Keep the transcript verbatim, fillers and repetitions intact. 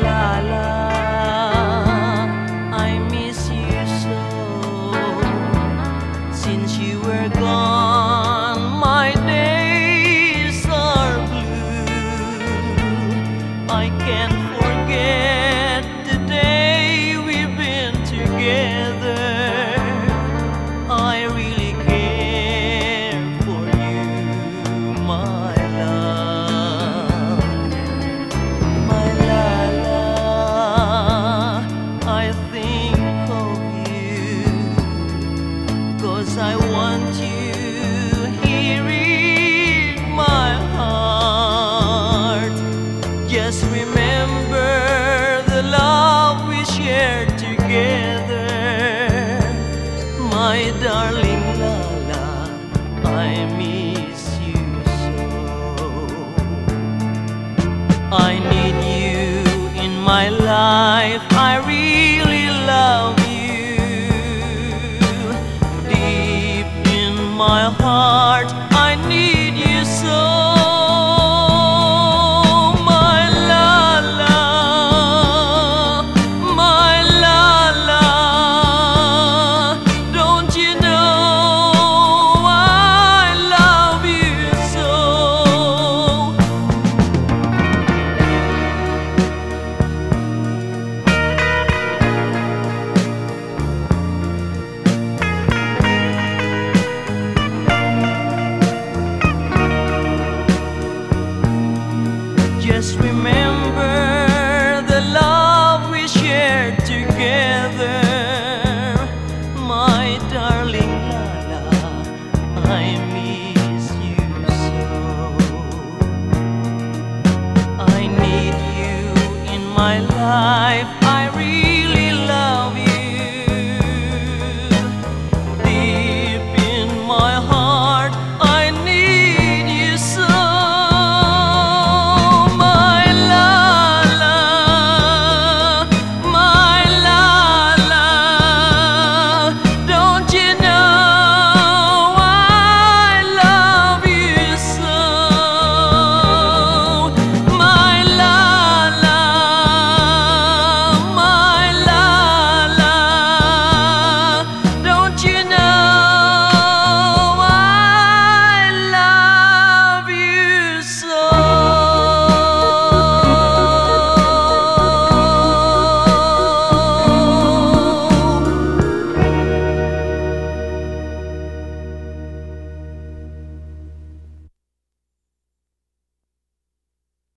Lala, I miss you so. Since you were gone, my days are blue. I can't forget the day we've been together. I really care for you, my love. My Lala, I think of you, 'cause I want you here in my heart. Just remember the love we shared together. My darling Lala, I miss you so. I need you in my life, I really love you. Deep in my heart, I need you so. My Lala, my Lala, don't you know I love you so? Just remember the love we shared together. My darling Lala, I miss you so. I need you in my life,